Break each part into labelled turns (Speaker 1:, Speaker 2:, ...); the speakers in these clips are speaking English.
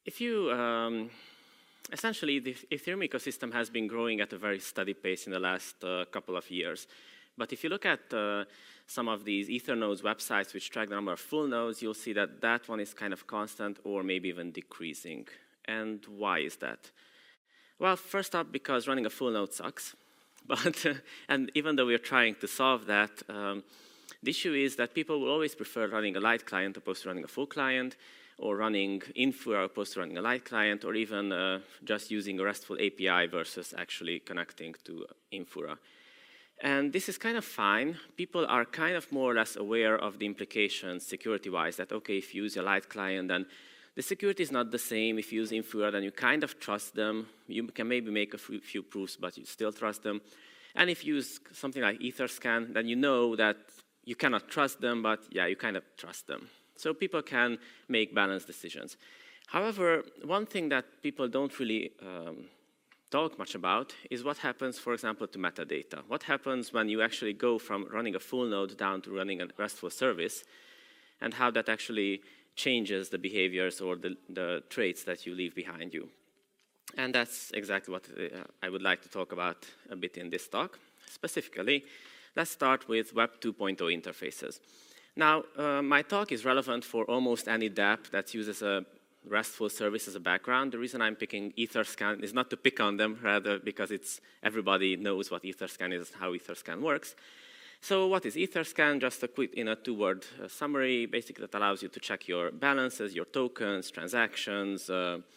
Speaker 1: if you, essentially, the Ethereum ecosystem has been growing at a very steady pace in the last couple of years. But if you look at some of these Ethernodes websites which track the number of full nodes, you'll see that that one is kind of constant or maybe even decreasing. And why is that? Well, first up, because running a full node sucks. But, and even though we're trying to solve that, the issue is that people will always prefer running a light client opposed to running a full client, or running Infura opposed to running a light client, or even just using a RESTful API versus actually connecting to Infura. And this is kind of fine. People are kind of more or less aware of the implications security-wise, that, okay, if you use a light client, then the security is not the same. If you use Infura, then you kind of trust them. You can maybe make a few proofs, but you still trust them. And if you use something like Etherscan, then you know that you cannot trust them, but yeah, you kind of trust them. So people can make balanced decisions. However, one thing that people don't really talk much about is what happens, for example, to metadata. What happens when you actually go from running a full node down to running a RESTful service, and how that actually changes the behaviors or the traits that you leave behind you. And that's exactly what I would like to talk about a bit in this talk. Specifically, let's start with Web 2.0 interfaces. Now, my talk is relevant for almost any dApp that uses a RESTful service as a background. The reason I'm picking Etherscan is not to pick on them, rather because everybody knows what Etherscan is, how Etherscan works. So what is Etherscan? Just a quick, in a two-word summary, basically that allows you to check your balances, your tokens, transactions,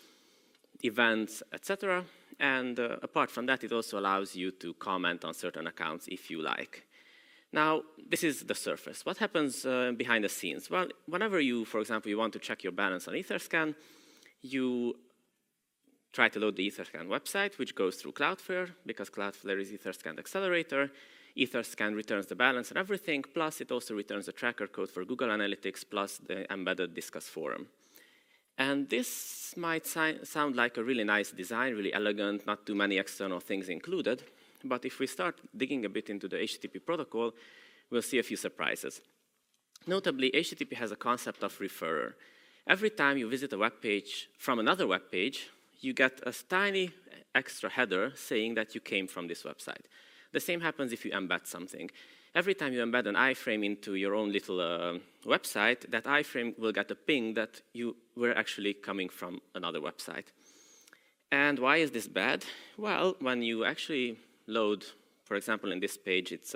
Speaker 1: events, etc. And apart from that, it also allows you to comment on certain accounts if you like. Now, this is the surface. What happens behind the scenes? Well, whenever you, for example, you want to check your balance on Etherscan, you try to load the Etherscan website, which goes through Cloudflare, because Cloudflare is Etherscan accelerator. Etherscan returns the balance and everything, plus it also returns the tracker code for Google Analytics, plus the embedded Disqus forum. And this might sound like a really nice design, really elegant, not too many external things included. But if we start digging a bit into the HTTP protocol, we'll see a few surprises. Notably, HTTP has a concept of referrer. Every time you visit a web page from another web page, you get a tiny extra header saying that you came from this website. The same happens if you embed something. Every time you embed an iframe into your own little website, that iframe will get a ping that you were actually coming from another website. And why is this bad? Well, when you actually load, for example, in this page, it's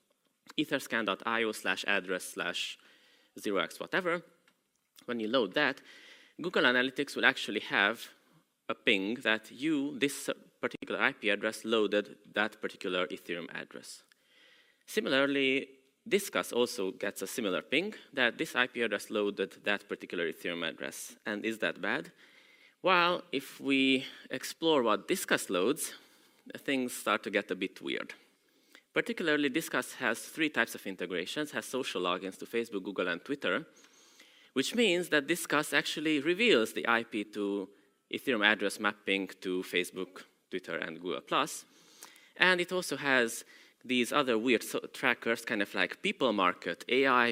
Speaker 1: etherscan.io/address/0x whatever. When you load that, Google Analytics will actually have a ping that this particular IP address loaded that particular Ethereum address. Similarly, Disqus also gets a similar ping that this IP address loaded that particular Ethereum address. And is that bad? Well, if we explore what Disqus loads, things start to get a bit weird. Particularly, Disqus has 3 types of integrations, has social logins to Facebook, Google, and Twitter, which means that Disqus actually reveals the IP to Ethereum address mapping to Facebook, Twitter, and Google+. And it also has these other weird trackers, kind of like people market, AI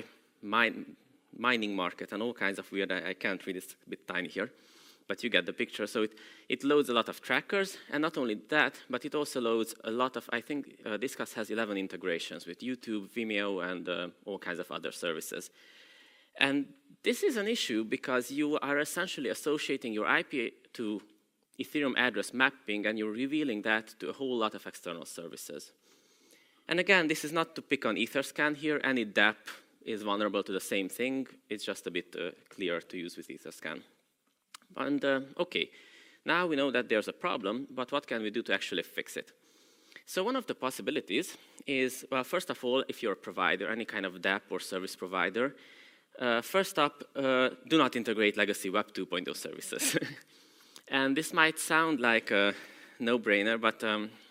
Speaker 1: mining market, and all kinds of weird, I can't read, it's a bit tiny here, but you get the picture. So it loads a lot of trackers, and not only that, but it also loads a lot of, I think Disqus has 11 integrations with YouTube, Vimeo, and all kinds of other services. And this is an issue because you are essentially associating your IP to Ethereum address mapping, and you're revealing that to a whole lot of external services. And again, this is not to pick on Etherscan here. Any dApp is vulnerable to the same thing. It's just a bit clearer to use with Etherscan. And OK, now we know that there's a problem, but what can we do to actually fix it? So one of the possibilities is, well, first of all, if you're a provider, any kind of dApp or service provider, first up, do not integrate legacy Web 2.0 services. And this might sound like a no-brainer, but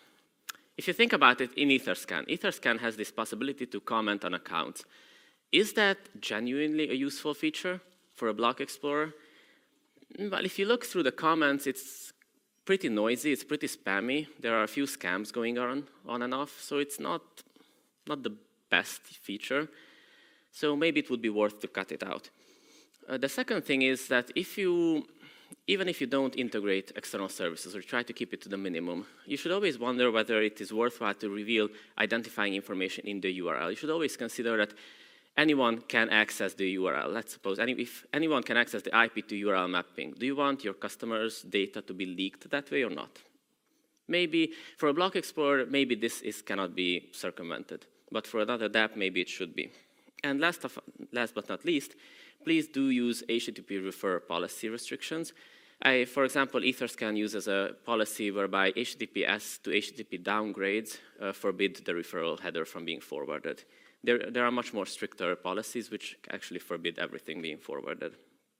Speaker 1: if you think about it in Etherscan, Etherscan has this possibility to comment on accounts. Is that genuinely a useful feature for a block explorer? Well, if you look through the comments, it's pretty noisy, it's pretty spammy. There are a few scams going on and off, so it's not the best feature. So maybe it would be worth to cut it out. The second thing is that if you even if you don't integrate external services or try to keep it to the minimum, you should always wonder whether it is worthwhile to reveal identifying information in the URL. You should always consider that anyone can access the URL. Let's suppose if anyone can access the IP to URL mapping, do you want your customers' data to be leaked that way or not? Maybe for a block explorer, maybe this cannot be circumvented. But for another dApp, maybe it should be. And last but not least, please do use HTTP refer policy restrictions. For example, Etherscan uses a policy whereby HTTPS to HTTP downgrades forbid the referral header from being forwarded. There are much more stricter policies which actually forbid everything being forwarded.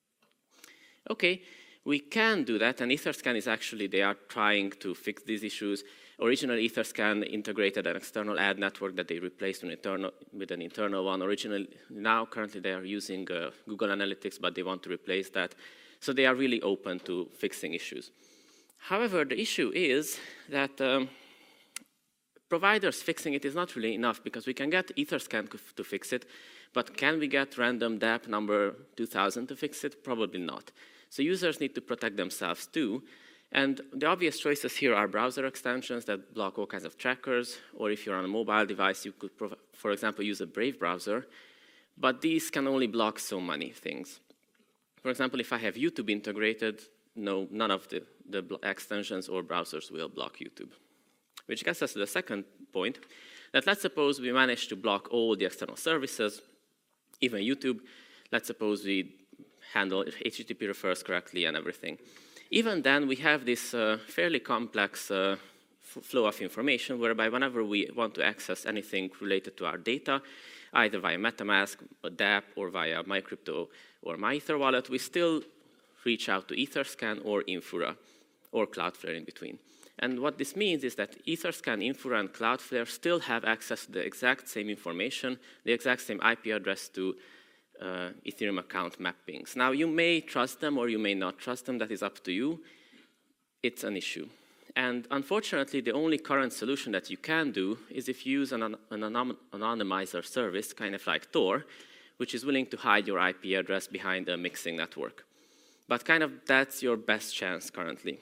Speaker 1: Okay, we can do that, and Etherscan is actually, they are trying to fix these issues. Originally, Etherscan integrated an external ad network that they replaced with an internal one. Currently, they are using Google Analytics, but they want to replace that. So they are really open to fixing issues. However, the issue is that providers fixing it is not really enough, because we can get Etherscan to fix it, but can we get random dApp number 2000 to fix it? Probably not. So users need to protect themselves too. And the obvious choices here are browser extensions that block all kinds of trackers, or if you're on a mobile device, you could, for example, use a Brave browser. But these can only block so many things. For example, if I have YouTube integrated, no, none of the extensions or browsers will block YouTube. Which gets us to the second point, that let's suppose we manage to block all the external services, even YouTube. Let's suppose we handle HTTP refers correctly and everything. Even then, we have this fairly complex flow of information, whereby whenever we want to access anything related to our data, either via MetaMask, a dApp, or via MyCrypto or MyEtherWallet, we still reach out to Etherscan or Infura, or Cloudflare in between. And what this means is that Etherscan, Infura, and Cloudflare still have access to the exact same information, the exact same IP address to Ethereum account mappings. Now, you may trust them or you may not trust them. That is up to you. It's an issue. And unfortunately, the only current solution that you can do is if you use an anonymizer service, kind of like Tor, which is willing to hide your IP address behind a mixing network. But kind of that's your best chance currently.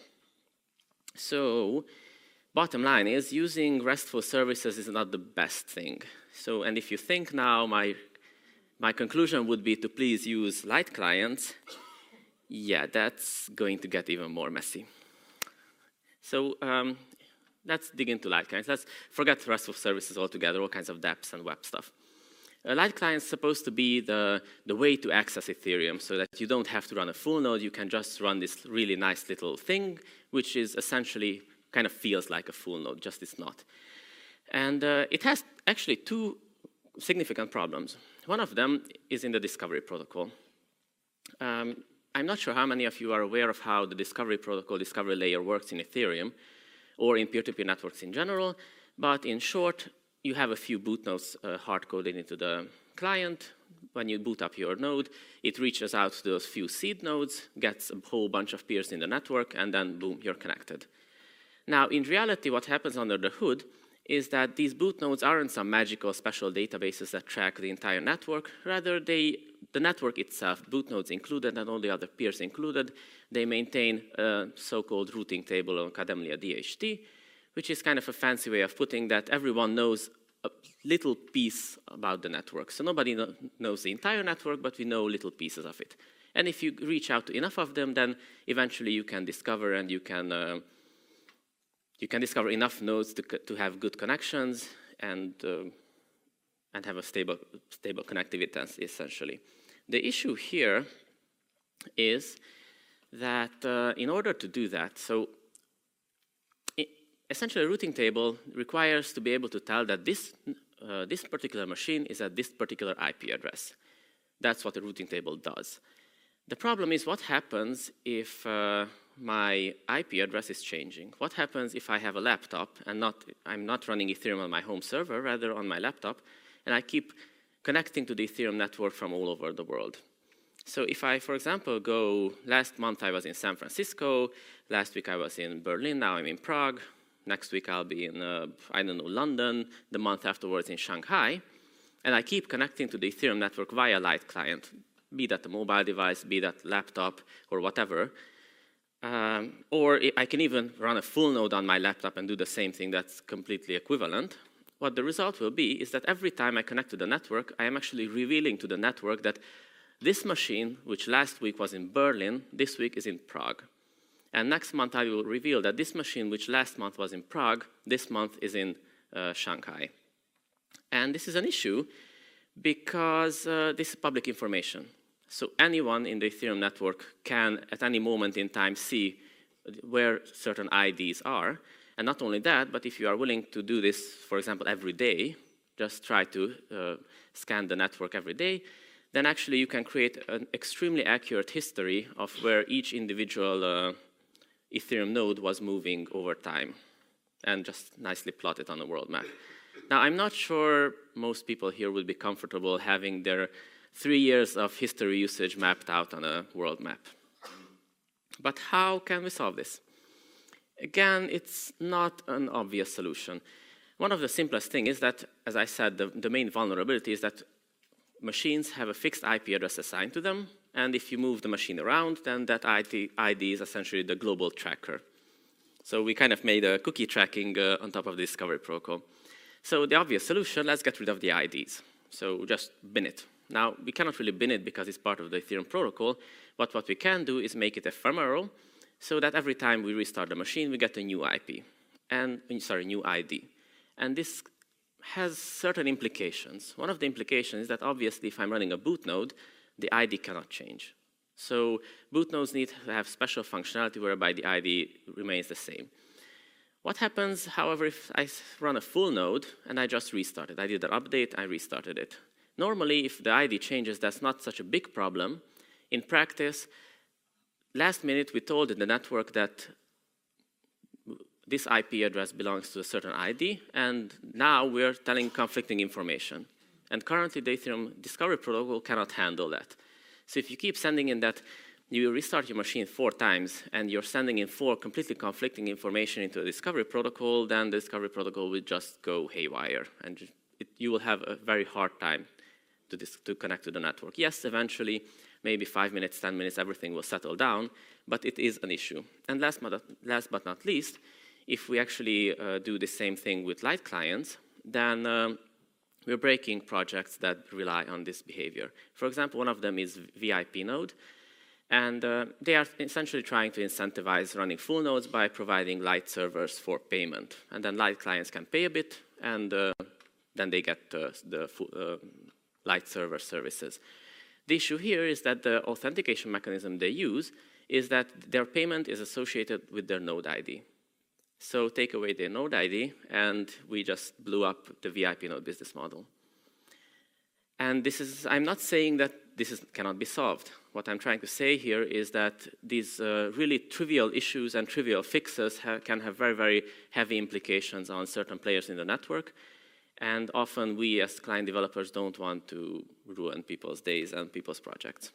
Speaker 1: So, bottom line is, using RESTful services is not the best thing. So, and if you think now, my conclusion would be to please use light clients. Yeah, that's going to get even more messy. So let's dig into light clients. Let's forget RESTful services altogether, all kinds of dApps and web stuff. Light client is supposed to be the way to access Ethereum, so that you don't have to run a full node. You can just run this really nice little thing, which is essentially kind of feels like a full node, just it's not. And it has actually two significant problems. One of them is in the discovery protocol. I'm not sure how many of you are aware of how the discovery protocol, discovery layer works in Ethereum, or in peer-to-peer networks in general, but in short, you have a few boot nodes hard-coded into the client. When you boot up your node, it reaches out to those few seed nodes, gets a whole bunch of peers in the network, and then boom, you're connected. Now, in reality, what happens under the hood is that these boot nodes aren't some magical special databases that track the entire network. Rather, the network itself, boot nodes included and all the other peers included, they maintain a so-called routing table on Kademlia DHT, which is kind of a fancy way of putting that everyone knows a little piece about the network. So nobody knows the entire network, but we know little pieces of it. And if you reach out to enough of them, then eventually you can discover, and you can discover enough nodes to have good connections and have a stable connectivity, essentially. The issue here is that in order to do that, so essentially a routing table requires to be able to tell that this particular machine is at this particular IP address. That's what a routing table does. The problem is, what happens if my IP address is changing? What happens if I have a laptop and I'm not running Ethereum on my home server, rather on my laptop, and I keep connecting to the Ethereum network from all over the world? So if I, for example, last month I was in San Francisco, last week I was in Berlin, now I'm in Prague, next week I'll be in, I don't know, London, the month afterwards in Shanghai, and I keep connecting to the Ethereum network via light client, be that a mobile device, be that laptop, or whatever. Or I can even run a full node on my laptop and do the same thing that's completely equivalent. What the result will be is that every time I connect to the network, I am actually revealing to the network that this machine, which last week was in Berlin, this week is in Prague. And next month I will reveal that this machine, which last month was in Prague, this month is in Shanghai. And this is an issue because this is public information. So anyone in the Ethereum network can, at any moment in time, see where certain IDs are. And not only that, but if you are willing to do this, for example, every day, just try to scan the network every day, then actually you can create an extremely accurate history of where each individual Ethereum node was moving over time, and just nicely plot it on a world map. Now, I'm not sure most people here will be comfortable having their 3 years of history usage mapped out on a world map. But how can we solve this? Again, it's not an obvious solution. One of the simplest things is that, as I said, the main vulnerability is that machines have a fixed IP address assigned to them, and if you move the machine around, then that ID is essentially the global tracker. So we kind of made a cookie tracking on top of the Discovery Protocol. So the obvious solution, let's get rid of the IDs. So just bin it. Now, we cannot really bin it because it's part of the Ethereum protocol, but what we can do is make it ephemeral so that every time we restart the machine, we get a new IP, and new ID. And this has certain implications. One of the implications is that obviously if I'm running a boot node, the ID cannot change. So boot nodes need to have special functionality whereby the ID remains the same. What happens, however, if I run a full node and I just restart it? I did an update, I restarted it. Normally, if the ID changes, that's not such a big problem. In practice, last minute we told the network that this IP address belongs to a certain ID, and now we're telling conflicting information. And currently, the Ethereum Discovery Protocol cannot handle that. So if you keep sending in that you restart your machine 4 times, and you're sending in 4 completely conflicting information into the Discovery Protocol, then the Discovery Protocol will just go haywire, and you will have a very hard time to connect to the network. Yes, eventually, maybe 5 minutes, 10 minutes, everything will settle down, but it is an issue. And last but not least, if we actually do the same thing with light clients, then we're breaking projects that rely on this behavior. For example, one of them is VIP Node, and they are essentially trying to incentivize running full nodes by providing light servers for payment. And then light clients can pay a bit, and then they get the light server services. The issue here is that the authentication mechanism they use is that their payment is associated with their node ID. So take away their node ID, and we just blew up the VIP node business model. And this is, I'm not saying that this cannot be solved. What I'm trying to say here is that these really trivial issues and trivial fixes can have very, very heavy implications on certain players in the network. And often we as client developers don't want to ruin people's days and people's projects.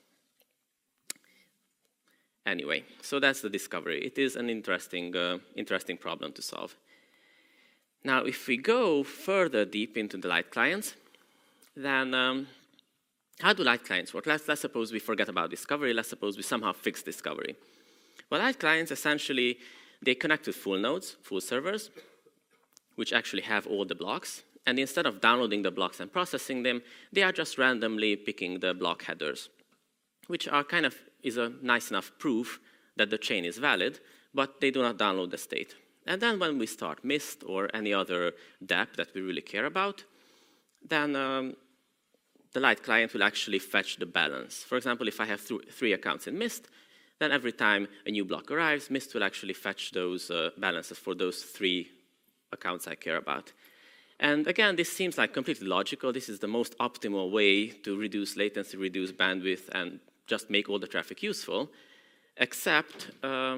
Speaker 1: Anyway, so that's the discovery. It is an interesting problem to solve. Now, if we go further deep into the light clients, then how do light clients work? Let's suppose we forget about discovery. Let's suppose we somehow fix discovery. Well, light clients, essentially, they connect with full nodes, full servers, which actually have all the blocks. And instead of downloading the blocks and processing them, they are just randomly picking the block headers, which are kind of is a nice enough proof that the chain is valid, but they do not download the state. And then when we start Mist or any other dApp that we really care about, then the light client will actually fetch the balance. For example, if I have 3 accounts in Mist, then every time a new block arrives, Mist will actually fetch those balances for those 3 accounts I care about. And again, this seems like completely logical. This is the most optimal way to reduce latency, reduce bandwidth, and just make all the traffic useful, except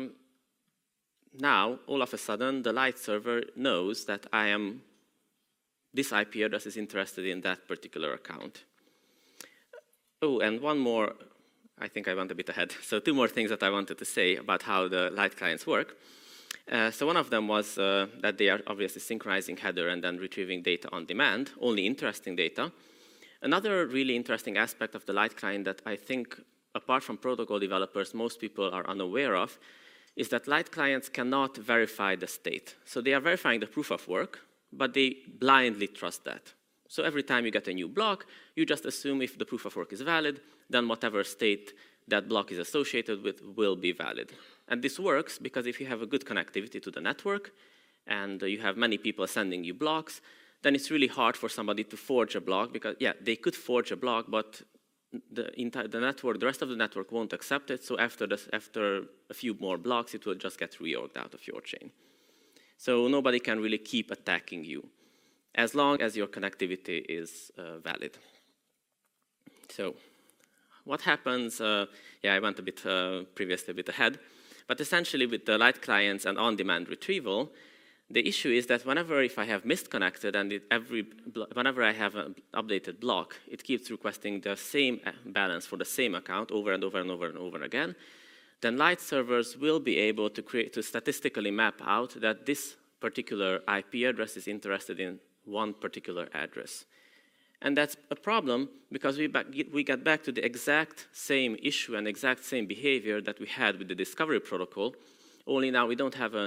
Speaker 1: now, all of a sudden, the light server knows that this IP address is interested in that particular account. Oh, and one more, I think I went a bit ahead. So 2 more things that I wanted to say about how the light clients work. So one of them was that they are obviously synchronizing header and then retrieving data on demand, only interesting data. Another really interesting aspect of the light client that I think, apart from protocol developers, most people are unaware of, is that light clients cannot verify the state. So they are verifying the proof of work, but they blindly trust that. So every time you get a new block, you just assume if the proof of work is valid, then whatever state that block is associated with will be valid. And this works because if you have a good connectivity to the network, and you have many people sending you blocks, then it's really hard for somebody to forge a block, because yeah, they could forge a block, but the rest of the network won't accept it, so after a few more blocks, it will just get reorged out of your chain. So nobody can really keep attacking you, as long as your connectivity is valid. So what happens, I went a bit previously a bit ahead, but essentially with the light clients and on-demand retrieval, the issue is that if I have misconnected and whenever I have an updated block, it keeps requesting the same balance for the same account over and over and over and over again, then light servers will be able to statistically map out that this particular IP address is interested in one particular address. And that's a problem because we get back to the exact same issue and exact same behavior that we had with the discovery protocol, only now we don't have a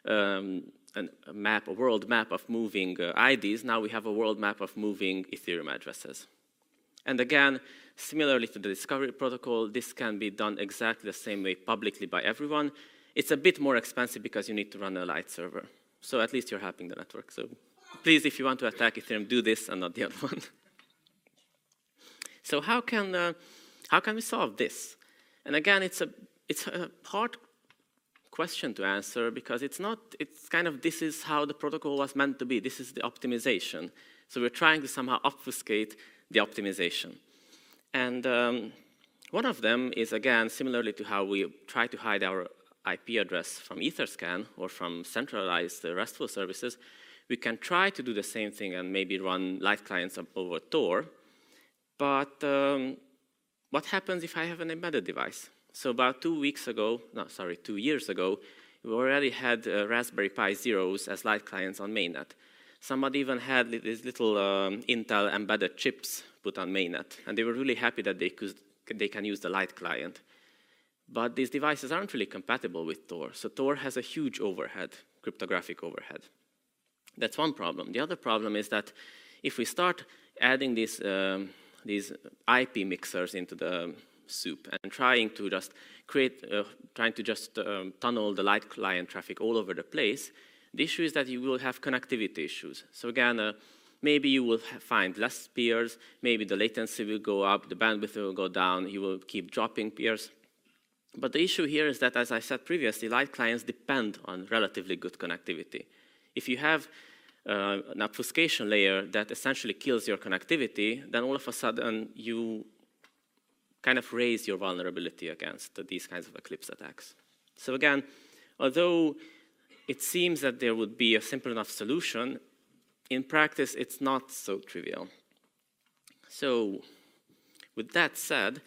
Speaker 1: world map of moving IDs. Now we have a world map of moving Ethereum addresses. And again, similarly to the discovery protocol, this can be done exactly the same way publicly by everyone. It's a bit more expensive because you need to run a light server. So at least you're helping the network. So please, if you want to attack Ethereum, do this and not the other one. So how can we solve this? And again, it's a hard question to answer because this is how the protocol was meant to be. This is the optimization. So we're trying to somehow obfuscate the optimization. And one of them is, again, similarly to how we try to hide our IP address from Etherscan or from centralized RESTful services, we can try to do the same thing and maybe run light clients over Tor. But what happens if I have an embedded device? So about 2 years ago, we already had Raspberry Pi Zeros as light clients on mainnet. Somebody even had these little Intel embedded chips put on mainnet, and they were really happy that they can use the light client. But these devices aren't really compatible with Tor, so Tor has a huge overhead, cryptographic overhead. That's one problem. The other problem is that if we start adding these IP mixers into the soup and trying to just tunnel the light client traffic all over the place, the issue is that you will have connectivity issues. So again, maybe you will find less peers, maybe the latency will go up, the bandwidth will go down, you will keep dropping peers. But the issue here is that, as I said previously, light clients depend on relatively good connectivity. If you have an obfuscation layer that essentially kills your connectivity, then all of a sudden you kind of raise your vulnerability against these kinds of Eclipse attacks. So again, although it seems that there would be a simple enough solution, in practice it's not so trivial. So with that said,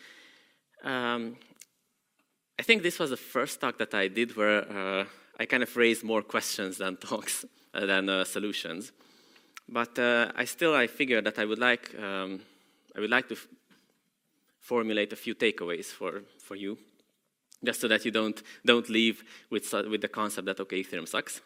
Speaker 1: I think this was the first talk that I did where I kind of raised more questions than talks, than solutions. But I figured that I would like to formulate a few takeaways for you, just so that you don't leave with the concept that, okay, Ethereum sucks.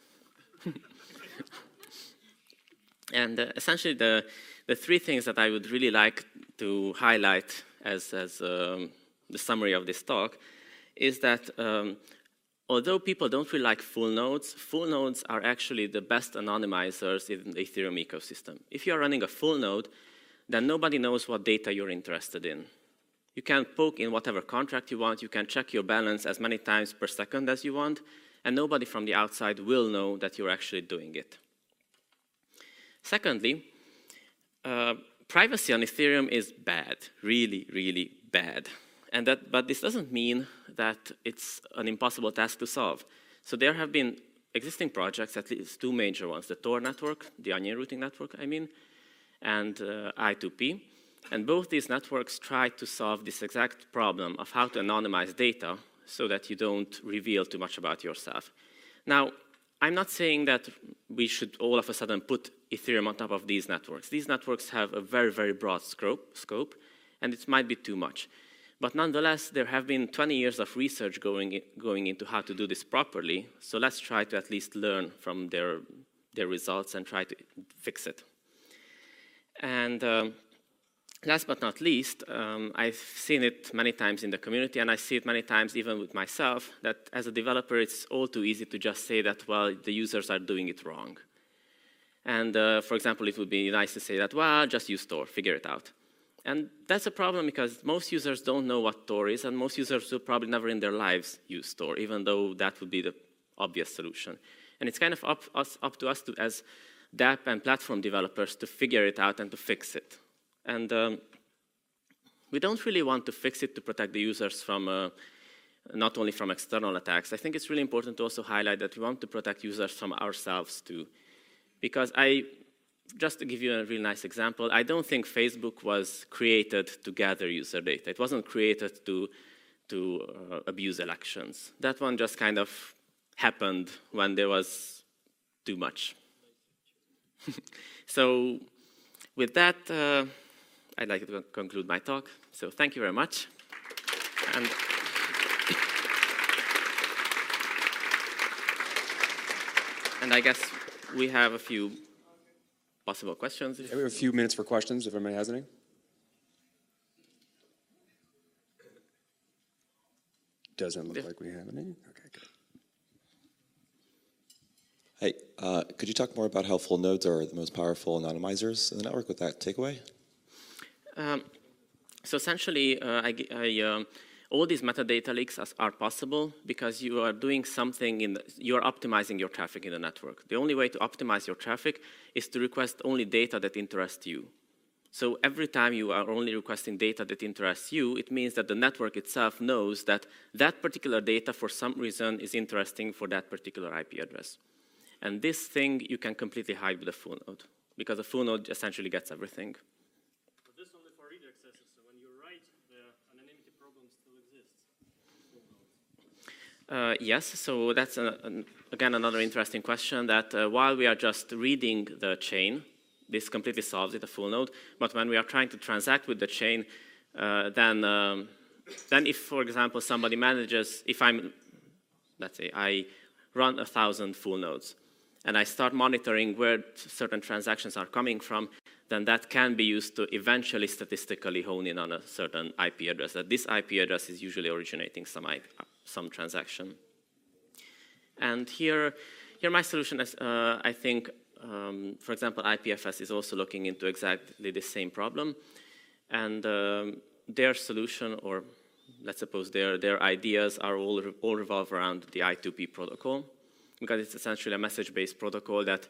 Speaker 1: And essentially the three things that I would really like to highlight as the summary of this talk is that although people don't really like full nodes are actually the best anonymizers in the Ethereum ecosystem. If you're running a full node, then nobody knows what data you're interested in. You can poke in whatever contract you want, you can check your balance as many times per second as you want, and nobody from the outside will know that you're actually doing it. Secondly, privacy on Ethereum is bad, really, really bad. But this doesn't mean that it's an impossible task to solve. So there have been existing projects, at least two major ones, the Tor network, the onion routing network, and I2P. And both these networks try to solve this exact problem of how to anonymize data so that you don't reveal too much about yourself. Now, I'm not saying that we should all of a sudden put Ethereum on top of these networks. These networks have a very, very broad scope, and it might be too much. But nonetheless, there have been 20 years of research going into how to do this properly. So let's try to at least learn from their results and try to fix it. And last but not least, I've seen it many times in the community, and I see it many times even with myself, that as a developer, it's all too easy to just say that, well, the users are doing it wrong. And for example, it would be nice to say that, well, just use Tor, figure it out. And that's a problem because most users don't know what Tor is, and most users will probably never in their lives use Tor, even though that would be the obvious solution. And it's kind of up to us as dApp and platform developers to figure it out and to fix it. And we don't really want to fix it to protect the users from not only from external attacks. I think it's really important to also highlight that we want to protect users from ourselves too. Because just to give you a really nice example, I don't think Facebook was created to gather user data. It wasn't created to abuse elections. That one just kind of happened when there was too much. So with that, I'd like to conclude my talk. So thank you very much. And I guess we have a few possible questions.
Speaker 2: We have a few minutes for questions, if anybody has any. Doesn't look like we have any. Okay, good.
Speaker 3: Hey, could you talk more about how full nodes are the most powerful anonymizers in the network with that takeaway?
Speaker 1: So essentially, all these metadata leaks are possible because you are doing something you are optimizing your traffic in the network. The only way to optimize your traffic is to request only data that interests you. So every time you are only requesting data that interests you, it means that the network itself knows that that particular data for some reason is interesting for that particular IP address. And this thing you can completely hide with a full node because a full node essentially gets everything.
Speaker 4: But this only for read accesses, so when you write, the anonymity problem still exists.
Speaker 1: Yes, so that's again another interesting question that while we are just reading the chain, this completely solves it, a full node. But when we are trying to transact with the chain, then if, for example, somebody manages, let's say I run 1,000 full nodes, and I start monitoring where certain transactions are coming from, then that can be used to eventually statistically hone in on a certain IP address, that this IP address is usually originating some transaction. And here my solution is, I think, for example, IPFS is also looking into exactly the same problem. And their solution, or let's suppose their ideas are all revolve around the I2P protocol, because it's essentially a message-based protocol that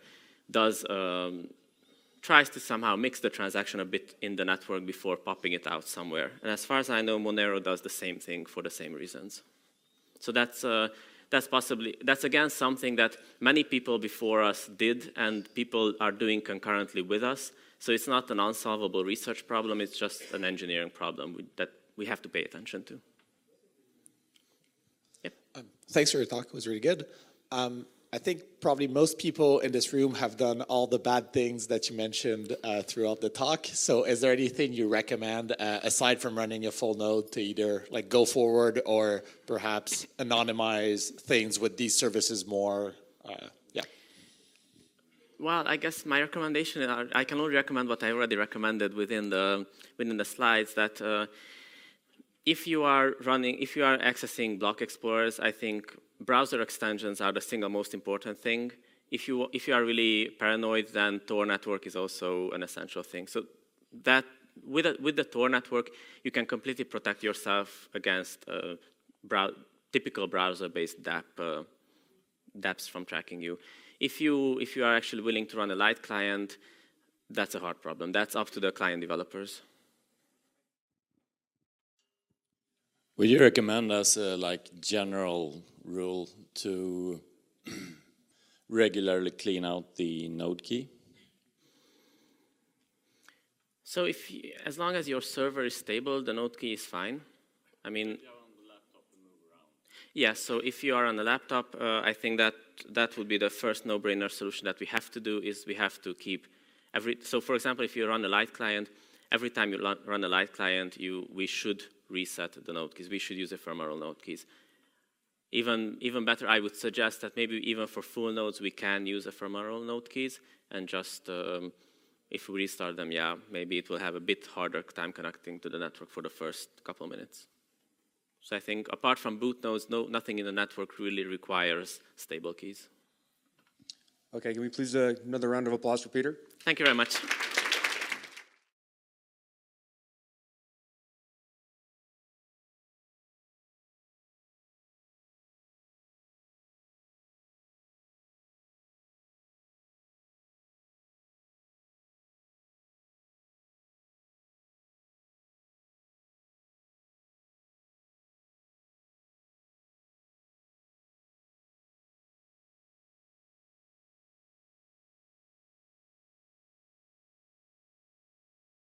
Speaker 1: tries to somehow mix the transaction a bit in the network before popping it out somewhere. And as far as I know, Monero does the same thing for the same reasons. So that's again something that many people before us did, and people are doing concurrently with us. So it's not an unsolvable research problem, it's just an engineering problem that we have to pay attention to. Yep.
Speaker 5: Thanks for your talk, it was really good. I think probably most people in this room have done all the bad things that you mentioned throughout the talk. So is there anything you recommend aside from running a full node to either like go forward or perhaps anonymize things with these services more? Yeah.
Speaker 1: Well, I guess my recommendation, I can only recommend what I already recommended within the slides, that if you are accessing block explorers, I think browser extensions are the single most important thing. If you are really paranoid, then Tor network is also an essential thing. So that with the Tor network, you can completely protect yourself against typical browser-based dApps from tracking you. If you are actually willing to run a light client, that's a hard problem. That's up to the client developers.
Speaker 6: Would you recommend as a general rule to regularly clean out the node key?
Speaker 1: So as long as your server is stable, the node key is fine. I mean,
Speaker 6: if you're on the laptop and move around.
Speaker 1: Yeah, so if you are on a laptop, I think that would be the first no-brainer solution that we have to do, is we have to keep so for example, if you run a light client, every time you run a light client, we should reset the node keys. We should use ephemeral node keys. Even better, I would suggest that maybe even for full nodes, we can use ephemeral node keys, and just if we restart them, yeah, maybe it will have a bit harder time connecting to the network for the first couple of minutes. So I think apart from boot nodes, nothing in the network really requires stable keys.
Speaker 2: Okay, can we please another round of applause for Peter?
Speaker 1: Thank you very much.